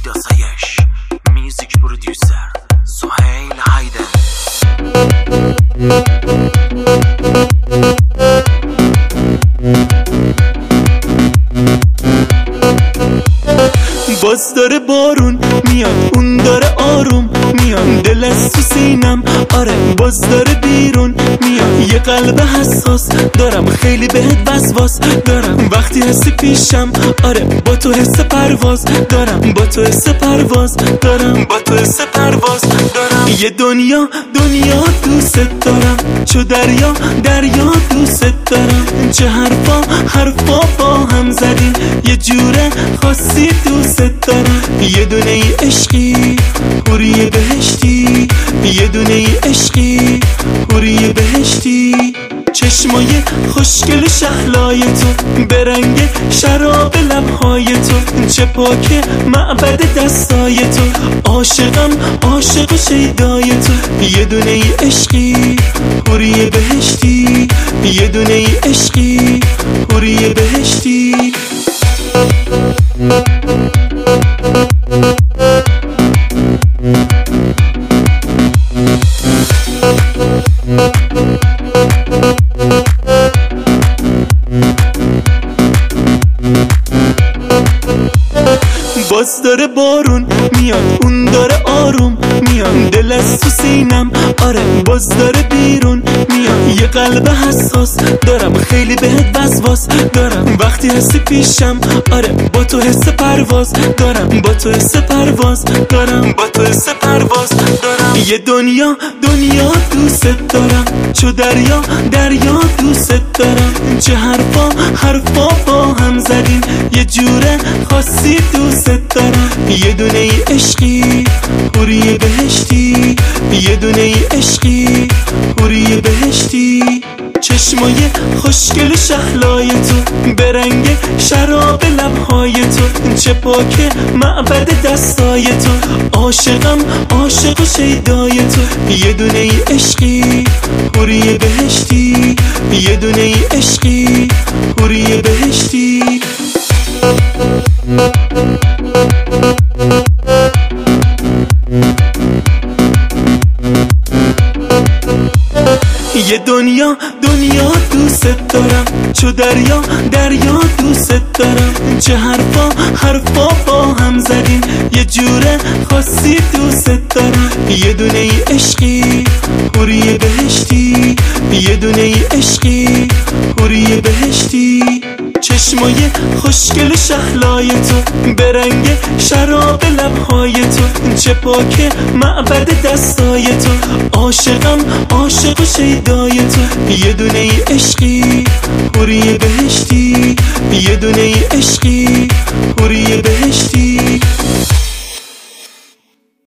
داسایش میوزیک پرودیوسر سهیل هایدر. باز داره بارون میاد، اون داره آروم میاد، دل از تو سینم آره باز داره بیرون میاد. یه قلب حساس دارم، خیلی بهت وسواس دارم، وقتی هستی پیشم آره با تو حس پرواز دارم، با تو حس پرواز دارم، با تو حس پرواز دارم. یه دنیا دوست دارم، چو دریا دوست دارم، چه حرفا با هم زدیم، یه جوره خاصی دوست دارم. یه دونه ای عشقی حوری بهشتی، یه دونه ای عشقی حوری بهشتی. چشمای خوشگل شهلای تو به رنگ شراب لبهای تو، چه پاک معبد دستای تو، عاشقم عاشق شیدای تو. یه دونه ای عشقی حوری بهشتی، یه دونه ای عشقی حوری بهشتی. باز داره بارون میاد، اون داره آروم میاد، دل از تو سینم آره باز داره بیرون میاد. یه قلب حساس دارم، خیلی بهت وسواس دارم، وقتی هستی پیشم آره با تو حس پرواز دارم، با تو حس پرواز دارم، با تو حس پرواز دارم. یه دنیا دوست دارم، چو دریا دوست دارم، چه حرفا با هم زدیم، یه جوره خاصی دوست دارم. یه دونه ای عشقی حوری بهشتی، یه دونه ای عشقی حوری بهشتی. چشمای خوشگل شهلای تو به رنگ شراب لبهای تو، چه پاک معبد دستای تو، عاشقم عاشق شیدای تو. یه دونه ای عشقی حوری بهشتی، یه دونه ای عشقی حوری بهشتی. یه دنیا دوست دارم، چو دریا دوست دارم، چه حرفا با هم زدیم، یه جوره خاصی دوست دارم. یه دونه ای عشقی حوری بهشتی، یه دونه ای عشقی حوری بهشتی. چشمای خوشگل شهلای تو به رنگ شراب لبهای تو، چه پاک معبد دستای تو، عاشقم عاشق شیدای تو. یه دونه ای عشقی حوری بهشتی، یه دونه ای عشقی حوری بهشتی.